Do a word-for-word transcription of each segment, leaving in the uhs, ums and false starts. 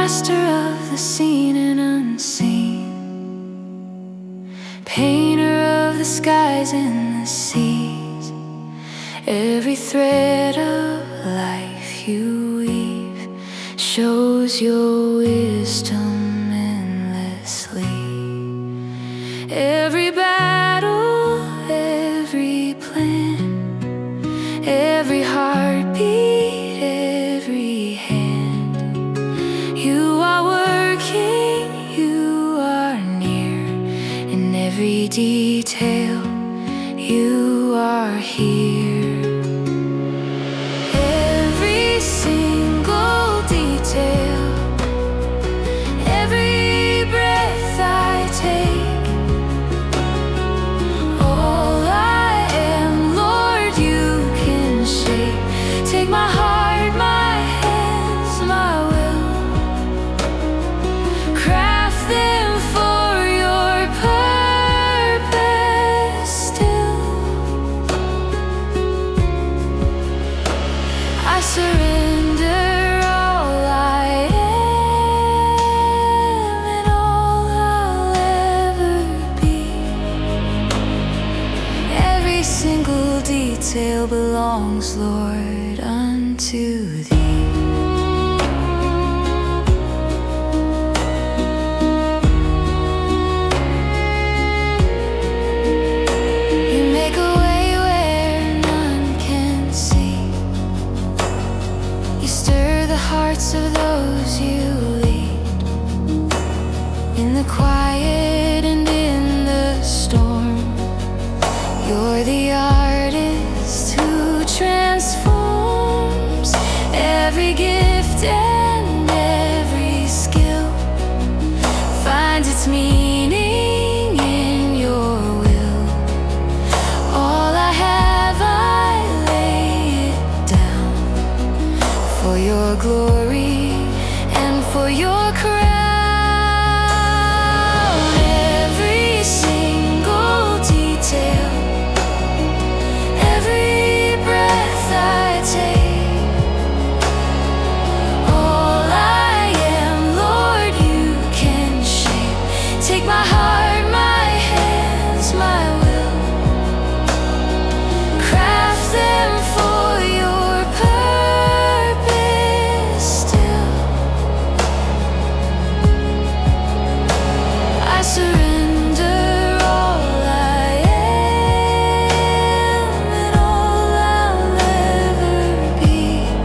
master of the seen and unseen, painter of the skies and the seas. Every thread of life you weave shows your wisdom endlessly. Every battle, every plan, every heartbeat, every hand, you are working, you are near. In every detail, you are here. Every single detail, every breath I take, all I am, Lord, you can shape. Take my heart, my hands, my will, craft them for your purpose still. I surrender all I am and all I'll ever be. Every single detail belongs, Lord, unto Thee. You make a way where none can see. You stir the hearts of those you lead. In the quiet and in the storm, you're the artist who transforms. Every gift and every skill finds its meaning in your will. All I have, I lay it down for your glory and for your crown. Every single detail, every breath I take, all I am, Lord, you can shape. Take my heart, my hands, my will, craft them for your purpose still. I surrender all I am and all I'll ever be.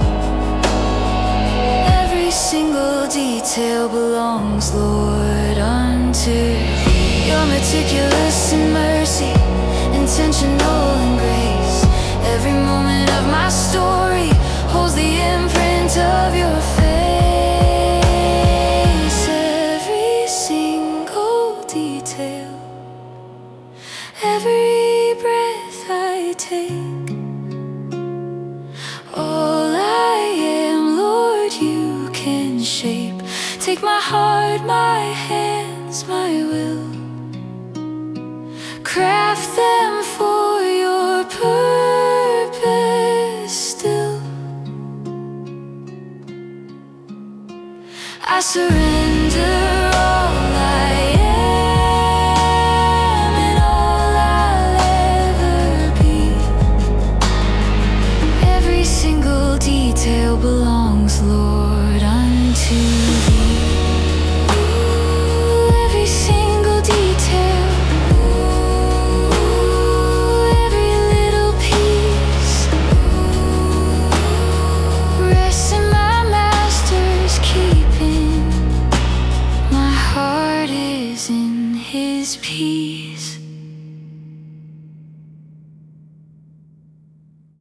Every single detail belongs, Lord, unto Thee. You're meticulous in mercy, intentional in grace. Every moment of my story holds the imprint of your face. Every single detail, every breath I take, all I am, Lord, you can shape. Take my heart, my hands, my will, craft them for your purpose still. I surrender all I am and all I'll ever be. Every single detail belongs, Lord, unto Thee. Ooh, every single detail, ooh, every little piece, rests in my Master's keeping. My heart is in His peace.